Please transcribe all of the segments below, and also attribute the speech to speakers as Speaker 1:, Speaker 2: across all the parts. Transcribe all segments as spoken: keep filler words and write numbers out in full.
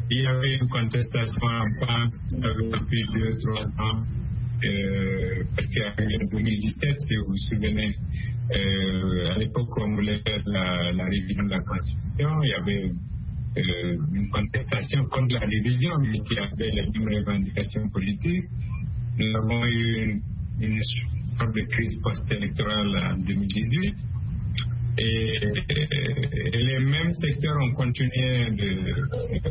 Speaker 1: Il y avait une contestation en France, ça avait depuis deux, trois ans, euh, parce qu'il y a eu en deux mille dix-sept, si vous vous souvenez, euh, à l'époque, on voulait faire la, la révision de la Constitution, il y avait euh, une contestation contre la révision, mais qui avait les mêmes revendications politiques. Nous avons eu une, une sorte de crise post-électorale en deux mille dix-huit. Et, et les mêmes secteurs ont continué de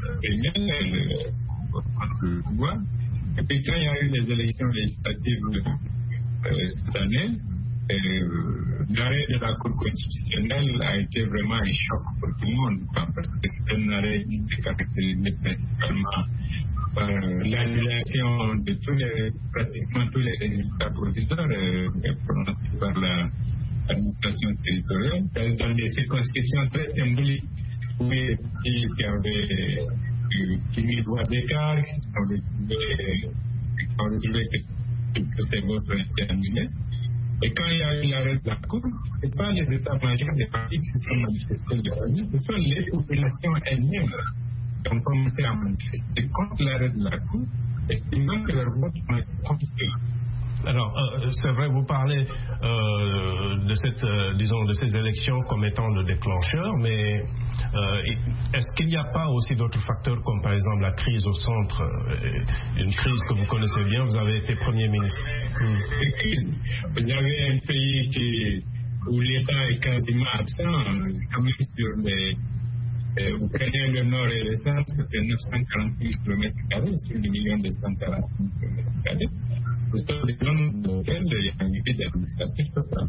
Speaker 1: pouvoir. Et puis quand il y a eu les élections législatives euh, cette année, euh, l'arrêt de la Cour constitutionnelle a été vraiment un choc pour tout le monde, parce que c'est un arrêt qui s'est caractérisé principalement par l'annulation de tous les, pratiquement tous les résultats provisoires euh, prononcés par la administration territoriale, dans des circonscriptions très symboliques, où il y avait qui mis voix d'écart, qui ont retrouvé que, que ces votes ont été annulés. Et quand il y a eu l'arrêt de la Cour, ce n'est pas les états majeurs des partis qui se sont manifestés de la vie, ce sont les populations elles-mêmes qui ont commencé à manifester contre l'arrêt de la Cour, estimant que leurs votes ont été confisqués.
Speaker 2: Alors, euh, c'est vrai, vous parlez euh, de cette, euh, disons, de ces élections comme étant le déclencheur, mais euh, est-ce qu'il n'y a pas aussi d'autres facteurs, comme par exemple la crise au centre, euh, une crise que vous connaissez bien, vous avez été Premier ministre.
Speaker 1: Mmh. Vous avez un pays qui, où l'État est quasiment absent, comme sur les... Euh, vous prenez le nord et le centre, ça fait neuf cent quarante-huit kilomètres carrés sur le million deux cent quarante-huit kilomètres carrés. Ce sont des zones dans lesquelles il y a un vide administratif total.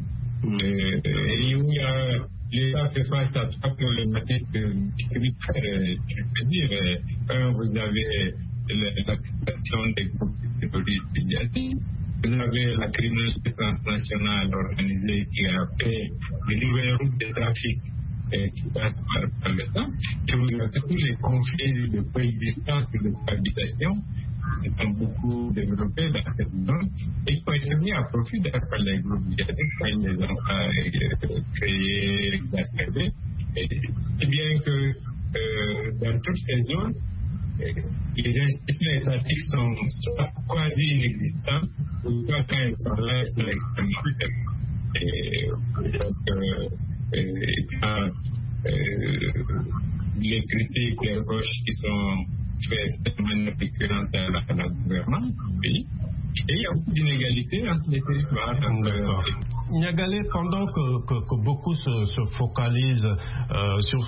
Speaker 1: Et où l'État fait face à trois problématiques sécuritaires, si je peux dire. Un, vous avez l'activation des groupes terroristes médiatiques. Vous avez la criminalité transnationale organisée qui a fait des nouvelles routes de trafic et qui passent par, par le temps. Et vous avez tous les conflits de coexistence et de cohabitation qui sont beaucoup développés dans cette zone et qui ont été mis à profit par les groupes djihadistes quand ils les ont euh, créés, exacerbés. Et, et bien que euh, dans toutes ces zones, euh, les institutions étatiques sont soit quasi inexistantes ou soit quand elles sont là, elles sont extrêmement faibles. Et donc, euh, euh, euh, les critiques, les roches qui sont extrêmement récurrentes à la, à la gouvernance du pays. Et il y a beaucoup d'inégalités entre les territoires.
Speaker 2: Niagalé, pendant que, que, que beaucoup se, se focalisent euh, sur,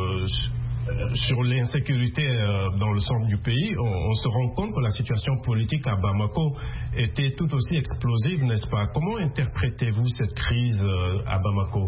Speaker 2: ce, sur l'insécurité euh, dans le centre du pays, on, on se rend compte que la situation politique à Bamako était tout aussi explosive, n'est-ce pas? Comment interprétez-vous cette crise euh, à Bamako?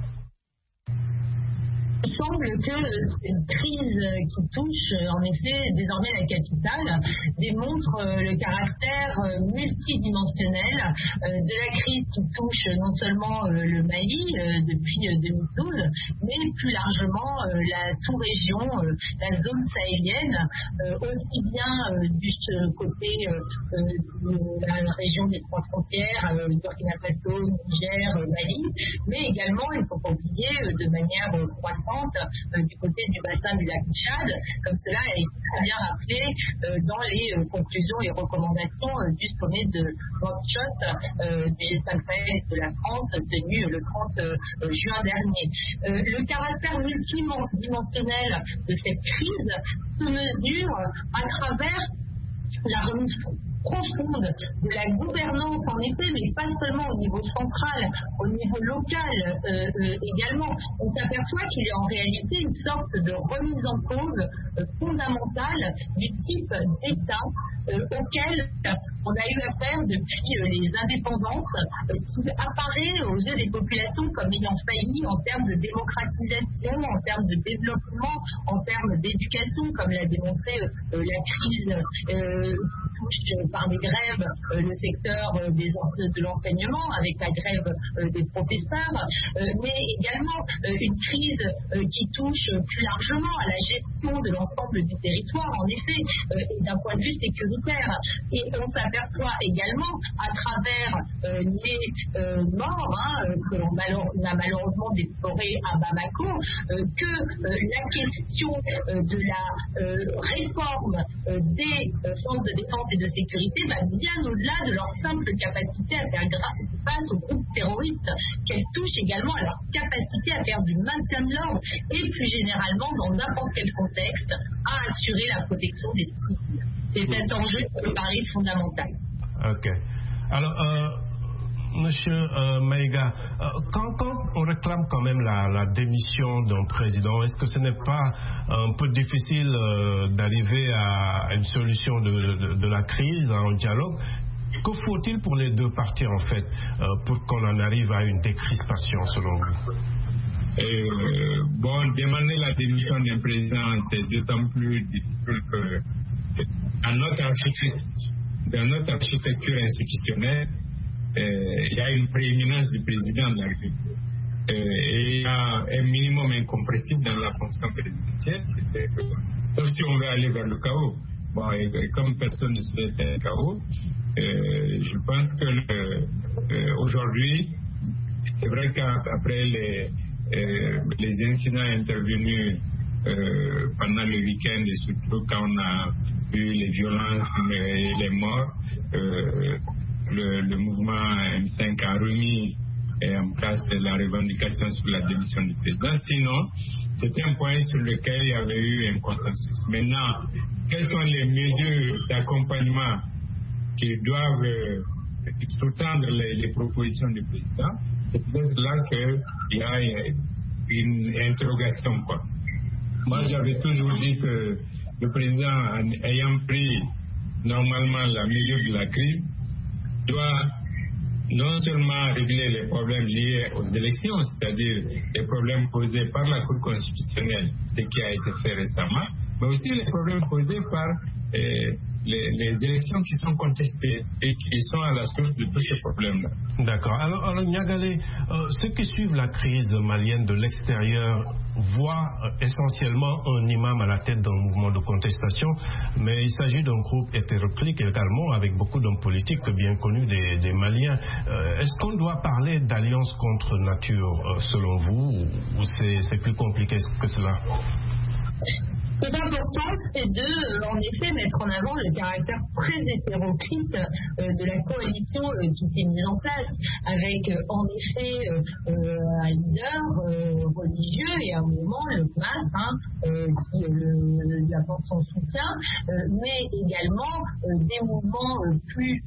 Speaker 3: Il semble que cette crise qui touche en effet désormais la capitale démontre le caractère multidimensionnel de la crise qui touche non seulement le Mali depuis deux mille douze, mais plus largement la sous-région, la zone sahélienne, aussi bien du côté de la région des trois frontières, Burkina Faso, Niger, Mali, mais également, il ne faut pas oublier, de manière croissante, Euh, du côté du bassin du lac Tchad, comme cela a été très bien rappelé euh, dans les euh, conclusions et recommandations euh, du sommet de Nouakchott euh, du G cinq Sahel de la France tenu euh, le trente juin dernier. Euh, le caractère multidimensionnel de cette crise se mesure à travers la remise profonde de la gouvernance en effet, mais pas seulement au niveau central, au niveau local euh, euh, également. On s'aperçoit qu'il y a en réalité une sorte de remise en cause euh, fondamentale du type d'État euh, auquel on a eu affaire depuis euh, les indépendances, euh, qui apparaît aux yeux des populations comme ayant failli en termes de démocratisation, en termes de développement, en termes d'éducation, comme l'a démontré euh, la crise euh, qui touche par des grèves euh, le secteur euh, des de l'enseignement, avec la grève euh, des professeurs, euh, mais également euh, une crise euh, qui touche plus largement à la gestion de l'ensemble du territoire, en effet, euh, et d'un point de vue sécuritaire. Et on s'aperçoit également, à travers euh, les euh, morts hein, que l'on malheure, a malheureusement déplorées à Bamako, euh, que euh, la question euh, de la euh, réforme euh, des euh, forces de défense et de sécurité va bien au-delà de leur simple capacité à faire face aux groupes terroristes, qu'elle touche également à leur capacité à faire du maintien de l'ordre et plus généralement dans n'importe quel contexte à assurer la protection des civils. C'est cet enjeu qui me paraît fondamental.
Speaker 2: Ok. Alors, euh, Monsieur euh, Maïga, euh, quand, quand on réclame quand même la, la démission d'un président, est-ce que ce n'est pas un peu difficile euh, d'arriver à une solution de, de, de la crise, à un dialogue? Que faut-il pour les deux parties en fait, euh, pour qu'on en arrive à une décrispation selon vous?
Speaker 1: Euh, bon, demander la démission d'un président, c'est d'autant plus difficile que dans notre architecture, dans notre architecture institutionnelle, euh, il y a une prééminence du président de la République. Euh, et il y a un minimum incompressible dans la fonction présidentielle, sauf si on veut aller vers le chaos. Bon, et, et comme personne ne souhaite un chaos, euh, je pense que le, euh, aujourd'hui, c'est vrai qu'après les, euh, les incidents intervenus euh, pendant le week-end et surtout quand on a eu les violences et les morts, euh, le, le mouvement M cinq a remis en place la revendication sur la démission du président. Sinon, c'était un point sur lequel il y avait eu un consensus. Maintenant, quelles sont les mesures d'accompagnement qui doivent euh, sous-tendre les, les propositions du président? C'est peut-être là qu'il y a une interrogation, quoi. Moi, j'avais toujours dit que le président, ayant pris normalement la mesure de la crise, doit non seulement régler les problèmes liés aux élections, c'est-à-dire les problèmes posés par la Cour constitutionnelle, ce qui a été fait récemment, mais aussi les problèmes posés par euh, les, les élections qui sont contestées et qui sont à la source de tous ces problèmes-là.
Speaker 2: D'accord. Alors, alors Niagalé, euh, ceux qui suivent la crise malienne de l'extérieur voient euh, essentiellement un imam à la tête d'un mouvement de contestation, mais il s'agit d'un groupe hétéroclite également avec beaucoup d'hommes politiques bien connus des, des Maliens. Euh, est-ce qu'on doit parler d'alliance contre nature euh, selon vous, ou, ou c'est, c'est plus compliqué que cela?
Speaker 3: Ce qui est important, c'est de, euh, en effet, mettre en avant le caractère très hétéroclite euh, de la coalition euh, qui s'est mise en place, avec, euh, en effet, euh, euh, un leader euh, religieux et à un moment, le M A S, hein, euh, qui euh, lui apporte son soutien, euh, mais également euh, des mouvements euh, plus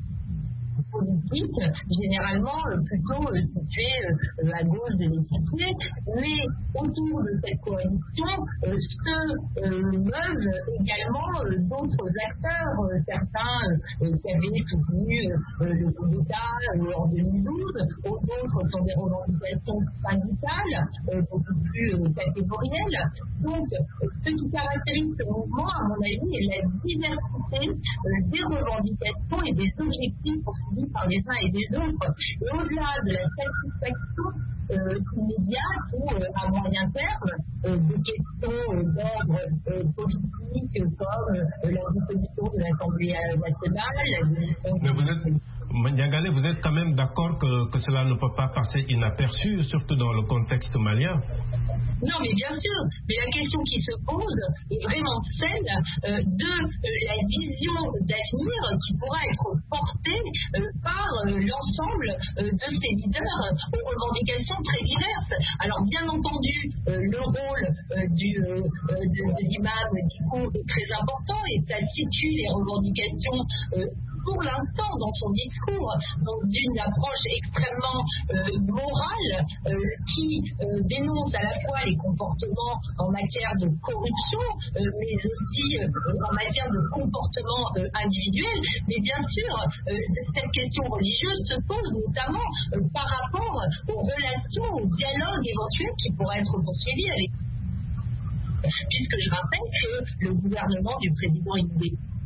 Speaker 3: politique, généralement euh, plutôt euh, situé euh, à gauche de l'échiquier, mais autour de cette coalition euh, se euh, meuvent également euh, d'autres acteurs, euh, certains euh, qui avaient soutenu euh, le coup d'État euh, en deux mille douze, d'autres sont des revendications syndicales, euh, beaucoup plus euh, catégorielles. Donc, euh, ce qui caractérise ce mouvement, à mon avis, est la diversité euh, des revendications et des objectifs poursuivis par les uns et les autres. Et au-delà de la satisfaction euh, immédiate ou euh, à moyen terme euh, des questions euh, d'ordre euh, politique comme euh, la dissolution de l'Assemblée nationale, la dissolution
Speaker 2: Mais vous êtes... Niagalé, vous êtes quand même d'accord que, que cela ne peut pas passer inaperçu, surtout dans le contexte malien?
Speaker 3: Non, mais bien sûr. Mais la question qui se pose est vraiment celle euh, de euh, la vision d'avenir qui pourra être portée euh, par euh, l'ensemble euh, de ces leaders aux revendications très diverses. Alors, bien entendu, euh, le rôle euh, du, euh, de, de l'imam Dicko est très important et ça situe les revendications euh, pour l'instant dans son discours dans une approche extrêmement euh, morale euh, qui euh, dénonce à la fois les comportements en matière de corruption euh, mais aussi euh, en matière de comportement euh, individuel. Mais bien sûr, euh, cette question religieuse se pose notamment euh, par rapport aux relations, au dialogue éventuel qui pourrait être poursuivi avec, puisque je rappelle que le gouvernement du président Ibn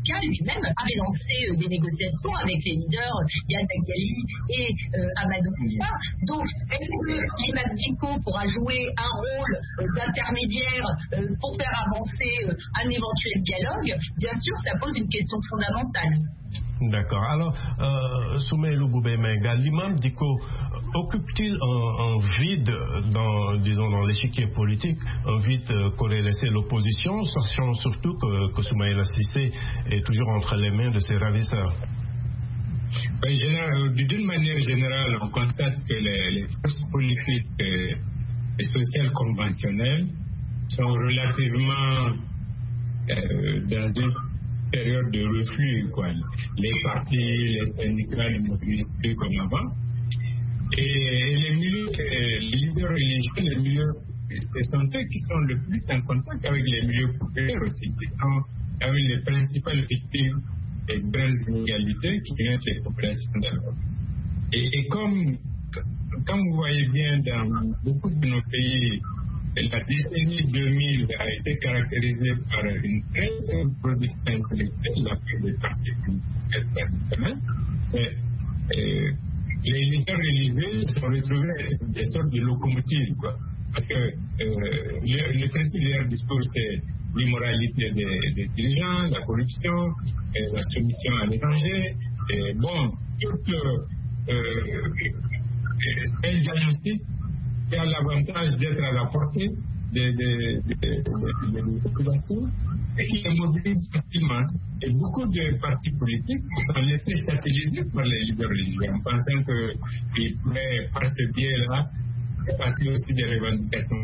Speaker 3: syndicat lui-même avait lancé euh, des négociations avec les leaders Yad Gali et euh, Amadou Moussa. Donc, est-ce que l'imam Dicko pourra jouer un rôle euh, d'intermédiaire euh, pour faire avancer euh, un éventuel dialogue? Bien sûr, ça pose une question fondamentale.
Speaker 2: D'accord. Alors, euh, Soumaïlou Boubé-Menga, l'imam Dicko occupe-t-il un, un vide dans, disons, dans l'échiquier politique, un vide euh, qu'aurait laissé l'opposition, sachant surtout que, que Soumaïla Cissé est toujours entre les mains de ses ravisseurs?
Speaker 1: D'une manière générale, on constate que les, les forces politiques et, et sociales conventionnelles sont relativement euh, dans une période de reflux, quoi. Les partis, les syndicats ne mobilisent plus comme avant. Et, et les milieux, les leaders religieux, les milieux, ce sont eux qui sont le plus en contact avec les milieux populaires aussi, qui sont avec les principales victimes des grandes inégalités qui viennent les populations d'Europe. Et, et comme, comme vous voyez bien dans beaucoup de nos pays, la décennie deux mille a été caractérisée par une très grande production intellectuelle, la part des partis traditionnels. Mais euh, les leaders religieux se sont retrouvés à des sortes de locomotives, quoi. Parce que euh, le, le titre de leur discours, c'est l'immoralité des, des dirigeants, la corruption, euh, la soumission à l'étranger. Et bon, tout euh, euh, un diagnostic qui a l'avantage d'être à la portée des de, de, de, de, de populations et qui est mobilisé facilement. Et beaucoup de partis politiques sont laissés satelliser par les leaders religieux en pensant qu'ils pourraient, par ce biais-là, passer aussi des revendications.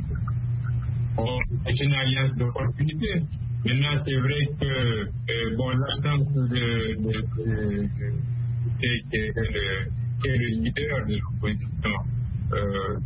Speaker 1: Bon, c'est une alliance d'opportunité. Maintenant, c'est vrai que euh, bon, l'absence de, de, de, de, de c'est qui est le, qui est le leader de l'opposition, euh,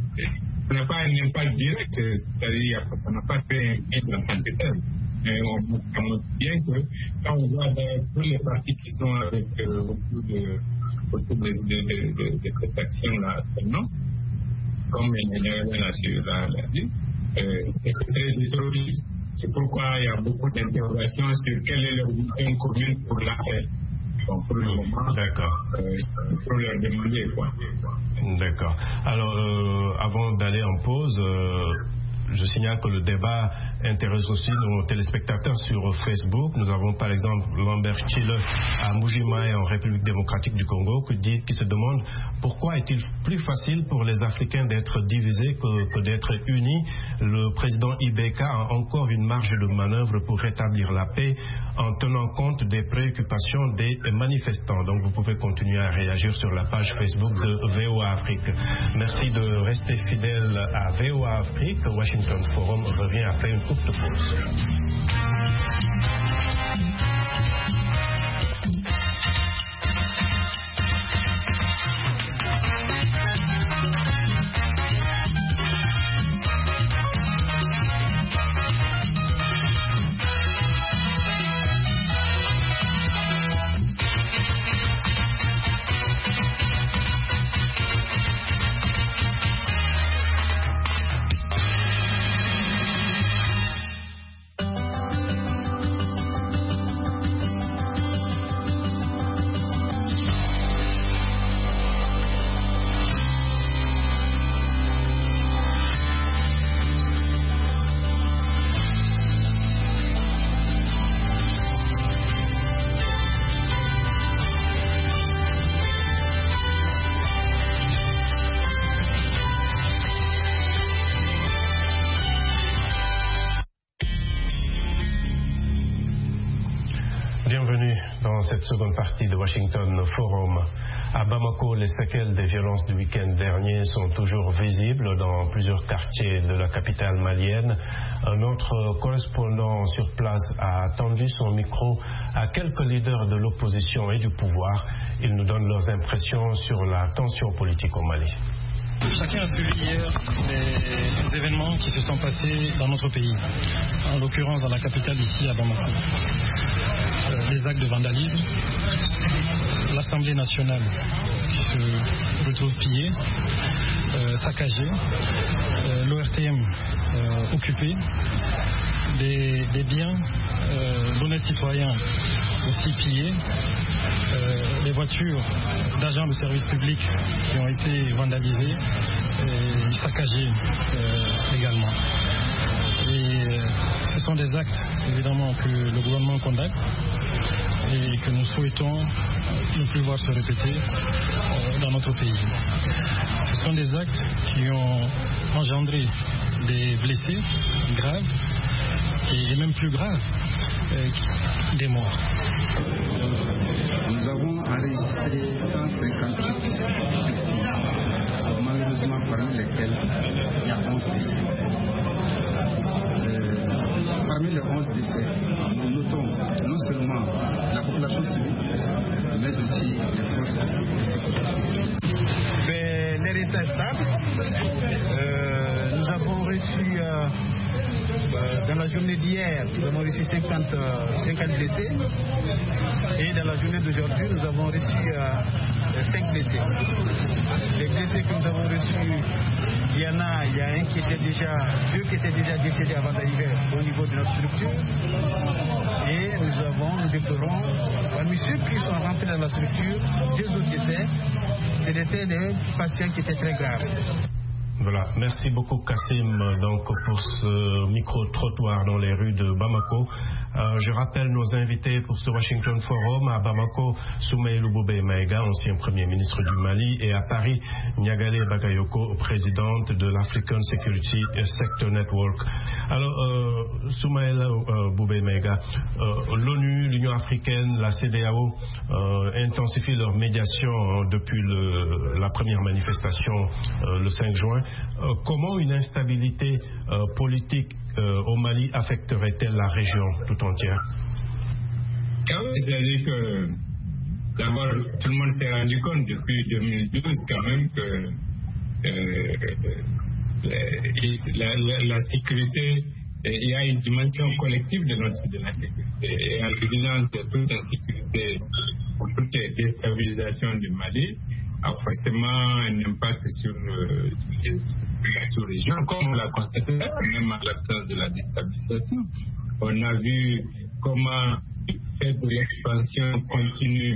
Speaker 1: ça n'a pas un impact direct, c'est-à-dire ça n'a pas fait un vide en tant que tel. Mais on montre bien que quand on voit dans tous les partis qui sont avec euh, autour de, autour de, de, de, de, de cette action-là actuellement, comme Emmanuel l'a dit, euh, c'est très hétérogène. C'est pourquoi il y a beaucoup d'interrogations sur quelle est leur vision commune pour la paix. Donc pour le moment,
Speaker 2: d'accord.
Speaker 1: Euh, il faut leur demander quoi.
Speaker 2: D'accord. Alors, euh, avant d'aller en pause, euh, je signale que le débat intéresse aussi nos téléspectateurs sur Facebook. Nous avons par exemple Lambert Chile à Mbuji-Mayi en République démocratique du Congo qui, dit, qui se demande pourquoi est-il plus facile pour les Africains d'être divisés que, que d'être unis. Le président Ibeka a encore une marge de manœuvre pour rétablir la paix en tenant compte des préoccupations des manifestants. Donc vous pouvez continuer à réagir sur la page Facebook de V O A Afrique. Merci de rester fidèle à V O A Afrique. Washington Forum revient après une courte pause. Bienvenue dans cette seconde partie de Washington Forum. À Bamako, les séquelles des violences du week-end dernier sont toujours visibles dans plusieurs quartiers de la capitale malienne. Un autre correspondant sur place a tendu son micro à quelques leaders de l'opposition et du pouvoir. Ils nous donnent leurs impressions sur la tension politique au Mali.
Speaker 4: Chacun a suivi hier les événements qui se sont passés dans notre pays, en l'occurrence dans la capitale ici à Bamako. Euh, les actes de vandalisme, l'Assemblée nationale qui se retrouve pillée, euh, saccagée, euh, l'O R T M euh, occupé, des, des biens euh, d'honnêtes citoyens aussi pillés, euh, les voitures d'agents de service public qui ont été vandalisées et saccagées euh, également. Et euh, ce sont des actes évidemment que le gouvernement condamne et que nous souhaitons ne plus voir se répéter euh, dans notre pays. Ce sont des actes qui ont engendré des blessés graves et même plus graves, euh, des morts.
Speaker 5: Nous avons enregistré cent cinquante-huit victimes, malheureusement parmi lesquelles il y a onze décès. Euh, parmi les onze décès, nous notons non seulement la population civile, mais aussi les forces de sécurité.
Speaker 6: Ben, l'héritage stable. Euh, nous avons reçu euh, euh, dans la journée d'hier, nous avons reçu cinquante, euh, cinquante blessés. Et dans la journée d'aujourd'hui, nous avons reçu euh, cinq blessés. Les blessés que nous avons reçus, il y en a, il y a un qui était déjà, deux qui étaient déjà décédés avant d'arriver au niveau de notre structure. Et nous avons, nous déplorons, parmi ceux qui sont rentrés dans la structure, deux autres décès, c'était des patients qui étaient très graves.
Speaker 2: Voilà, merci beaucoup Kassim donc, pour ce micro-trottoir dans les rues de Bamako. Euh, je rappelle nos invités pour ce Washington Forum à Bamako, Soumaïlou Boubé Maïga, ancien Premier ministre du Mali, et à Paris, Niagalé Bagayoko, présidente de l'African Security Sector Network. Alors, euh, Soumaïlou euh, Boubé Maïga, euh, l'ONU, l'Union africaine, la C D A O euh, intensifient leur médiation hein, depuis le, la première manifestation euh, le cinq juin. Euh, comment une instabilité euh, politique euh, au Mali affecterait-elle la région tout entière?
Speaker 1: C'est-à-dire que d'abord tout le monde s'est rendu compte depuis deux mille douze quand même que euh, la, la, la sécurité, il y a une dimension collective de notre de la sécurité et à l'évidence de toute insécurité ou toute déstabilisation du Mali a forcément un impact sur, euh, sur, les, sur la sous-région, comme on l'a constaté même à l'absence de la déstabilisation. On a vu comment le fait de l'expansion continue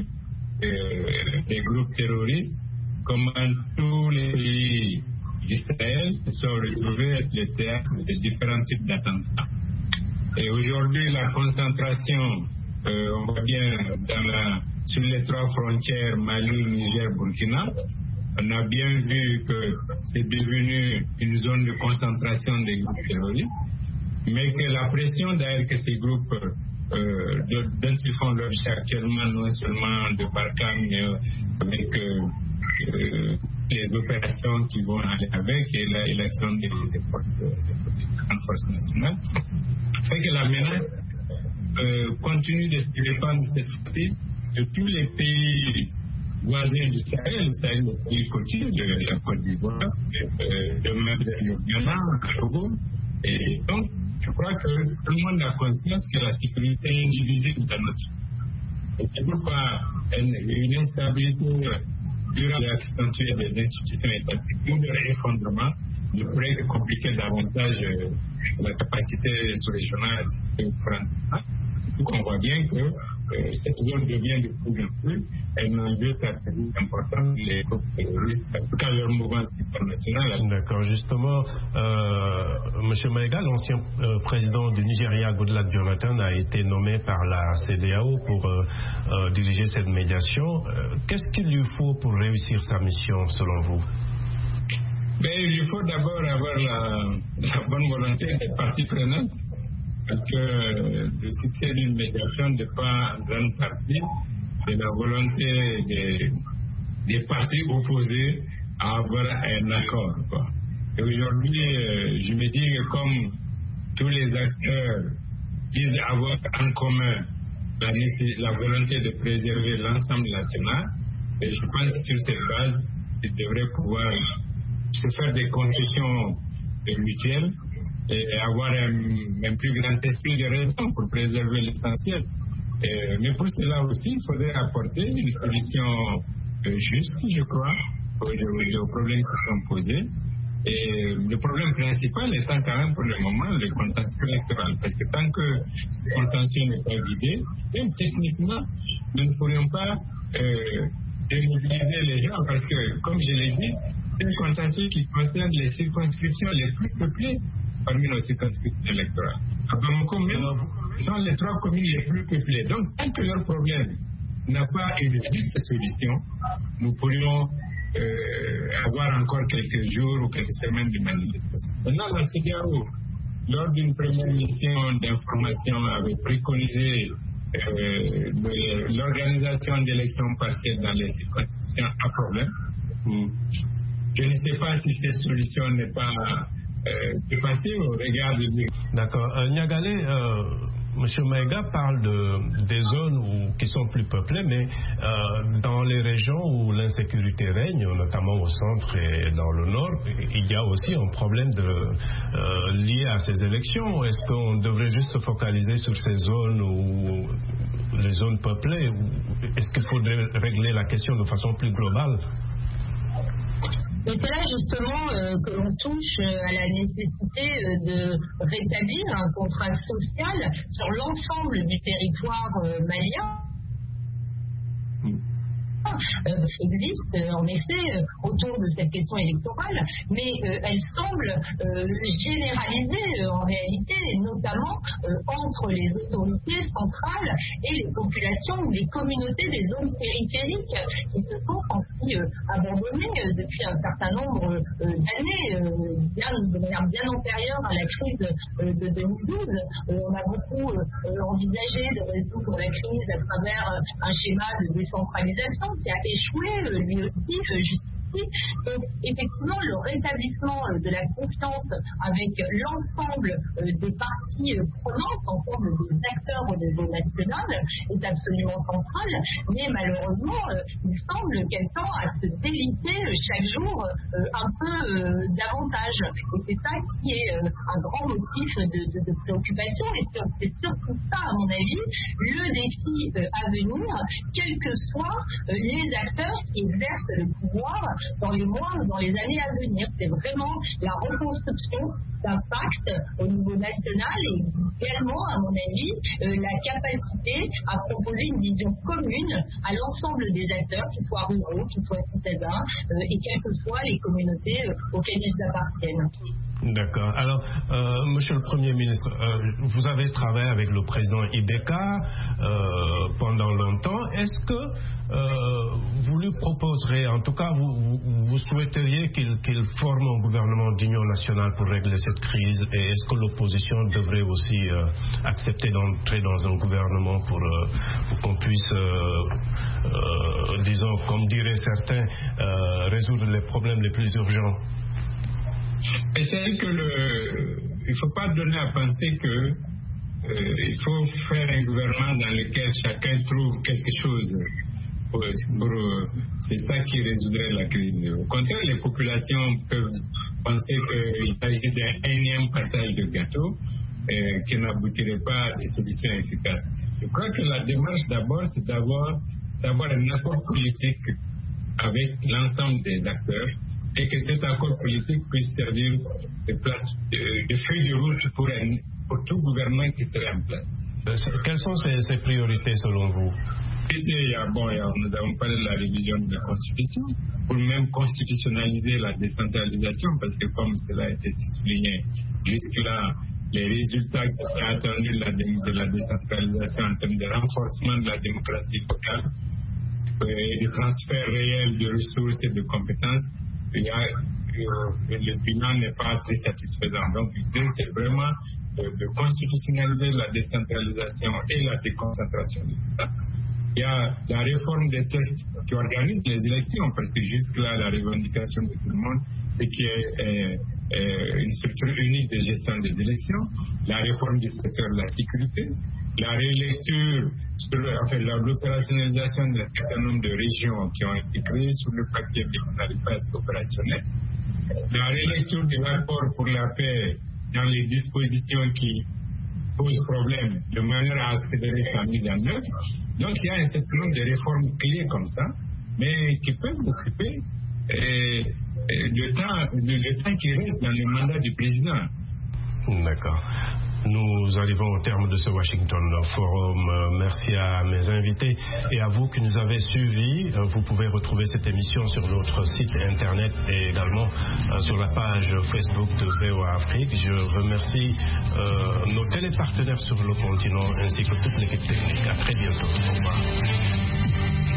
Speaker 1: euh, des groupes terroristes, comment tous les pays d'Israël se sont retrouvés être le théâtre de différents types d'attentats. Et aujourd'hui, la concentration, euh, on voit bien dans la sur les trois frontières Mali, Niger, Burkina, on a bien vu que c'est devenu une zone de concentration des groupes terroristes, mais que la pression d'ailleurs que ces groupes euh, dont ils font l'objet actuellement, non seulement de Barkhane, mais avec euh, euh, les opérations qui vont aller avec et l'action des, des forces, des grandes forces nationales, fait que la menace euh, continue de se répandre cette fois-ci de tous les pays voisins du Sahel, c'est le pays côtier de la Côte d'Ivoire, euh, de même le Ghana, le Togo. Et donc, je crois que tout le monde a conscience que la sécurité est indivisible dans notre pays. Et c'est pourquoi une, une instabilité durable et accentuée des institutions étatiques ou de l'effondrement ne pourrait que compliquer davantage euh, la capacité sous-régionale à prendre en place. Donc on voit bien que euh, cette zone devient de plus en plus un enjeu stratégique important pour les groupes terroristes, en tout cas leur mouvance internationale.
Speaker 2: D'accord, justement, euh, M. Maïga, l'ancien euh, président du Nigeria, Goodluck Jonathan, a été nommé par la C D A O pour euh, euh, diriger cette médiation. Euh, qu'est-ce qu'il lui faut pour réussir sa mission, selon vous?
Speaker 1: Ben, il faut d'abord avoir la, la bonne volonté des parties prenantes, parce que le succès d'une médiation dépend en grande partie de la volonté des, des parties opposées à avoir un accord, quoi. Et aujourd'hui, euh, je me dis que comme tous les acteurs disent avoir en commun la, la volonté de préserver l'ensemble national, et je pense que sur cette base, ils devraient pouvoir se faire des concessions mutuelles et avoir un, un plus grand esprit de raison pour préserver l'essentiel. Euh, mais pour cela aussi, il faudrait apporter une solution euh, juste, je crois, aux, aux problèmes qui sont posés. Et le problème principal étant quand même pour le moment le contentieux électoral. Parce que tant que le contentieux n'est pas vidé, même techniquement, nous ne pourrions pas euh, démobiliser les gens. Parce que, comme je l'ai dit, c'est un contentieux qui concerne les circonscriptions les plus peuplées parmi nos circonscriptions électorales. À Bamako même, sont les trois communes les plus peuplées. Donc, tant que leur problème n'a pas une juste solution, nous pourrions euh, avoir encore quelques jours ou quelques semaines de manifestation. Maintenant, la C D A O, lors d'une première mission d'information, avait préconisé euh, l'organisation d'élections partielles dans les circonscriptions à problème. Je ne sais pas si cette solution n'est pas euh, dépassée au regard de...
Speaker 2: D'accord. Euh, Niagalé, euh, M. Maïga parle de, des zones où, qui sont plus peuplées, mais euh, dans les régions où l'insécurité règne, notamment au centre et dans le nord, il y a aussi un problème de, euh, lié à ces élections. Est-ce qu'on devrait juste se focaliser sur ces zones où les zones peuplées, ou est-ce qu'il faudrait régler la question de façon plus globale?
Speaker 3: Et c'est là justement euh, que l'on touche euh, à la nécessité euh, de rétablir un contrat social sur l'ensemble du territoire euh, malien. Euh, existe euh, en effet euh, autour de cette question électorale, mais euh, elle semble euh, généralisée euh, en réalité, notamment euh, entre les autorités centrales et les populations ou les communautés des zones périphériques qui se sont senties euh, abandonnées euh, depuis un certain nombre euh, d'années, euh, bien, de manière bien antérieure à la crise euh, de deux mille douze. Euh, on a beaucoup euh, envisagé de résoudre la crise à travers euh, un schéma de décentralisation qui a échoué, euh, lui aussi, euh, jusqu'ici. Donc, effectivement, le rétablissement euh, de la confiance avec l'ensemble euh, des parties euh, prenantes, l'ensemble des acteurs au niveau national, est absolument central. Mais malheureusement, euh, il semble qu'elle tend à se déliter euh, chaque jour euh, un peu euh, davantage. Et c'est ça qui est euh, un grand motif de, de, de préoccupation. Et c'est surtout ça, à mon avis, le défi euh, à venir, quels que soient euh, les acteurs qui exercent le pouvoir dans les mois ou dans les années à venir. C'est vraiment la reconstruction d'un pacte au niveau national et également, à mon avis, euh, la capacité à proposer une vision commune à l'ensemble des acteurs, qu'ils soient ruraux, qu'ils soient citadins, euh, et quelles que soient les communautés euh, auxquelles ils appartiennent.
Speaker 2: D'accord. Alors, euh, Monsieur le Premier ministre, euh, vous avez travaillé avec le président Ibeka euh, pendant longtemps. Est-ce que euh, vous lui proposerez, en tout cas, vous, vous, vous souhaiteriez qu'il qu'il forme un gouvernement d'union nationale pour régler cette crise? Et est-ce que l'opposition devrait aussi euh, accepter d'entrer dans un gouvernement pour, euh, pour qu'on puisse, euh, euh, disons, comme diraient certains, euh, résoudre les problèmes les plus urgents?
Speaker 1: Et c'est que le, il ne faut pas donner à penser que euh, il faut faire un gouvernement dans lequel chacun trouve quelque chose. Pour, pour, euh, c'est ça qui résoudrait la crise. Au contraire, les populations peuvent penser qu'il s'agit d'un énième partage de gâteau euh, qui n'aboutirait pas à des solutions efficaces. Je crois que la démarche d'abord, c'est d'avoir, d'avoir un accord politique avec l'ensemble des acteurs, et que cet accord politique puisse servir de, place, de, de feuille de route pour, un, pour tout gouvernement qui serait en place.
Speaker 2: Euh, quelles sont ces, ces priorités selon vous?
Speaker 1: Il y a, bon, il y a, nous avons parlé de la révision de la Constitution, pour même constitutionnaliser la décentralisation, parce que comme cela a été souligné jusque-là, les résultats qui sont attendus de la, de la décentralisation en termes de renforcement de la démocratie locale et du transfert réel de ressources et de compétences, il y a, euh, le bilan n'est pas très satisfaisant. Donc l'idée, c'est vraiment de, de constitutionnaliser la décentralisation et la déconcentration de l'État. Il y a la réforme des textes qui organisent les élections, parce que jusque-là, la revendication de tout le monde, c'est qu'il y ait euh, euh, une structure unique de gestion des élections, la réforme du secteur de la sécurité, la relecture sur enfin, l'opérationnalisation d'un certain nombre de régions qui ont été créées sur le papier mais qui n'arrivent pas à être opérationnelles, la relecture de l'accord pour la paix dans les dispositions qui posent problème de manière à accélérer sa mise en œuvre. Donc il y a un certain nombre de réformes clés comme ça, mais qui peuvent occuper euh, le, temps, le, le temps qui reste dans le mandat du président.
Speaker 2: D'accord. Nous arrivons au terme de ce Washington Forum. Merci à mes invités et à vous qui nous avez suivis. Vous pouvez retrouver cette émission sur notre site internet et également sur la page Facebook de V O A Afrique. Je remercie euh, nos télépartenaires sur le continent ainsi que toute l'équipe technique. À très bientôt. Au revoir.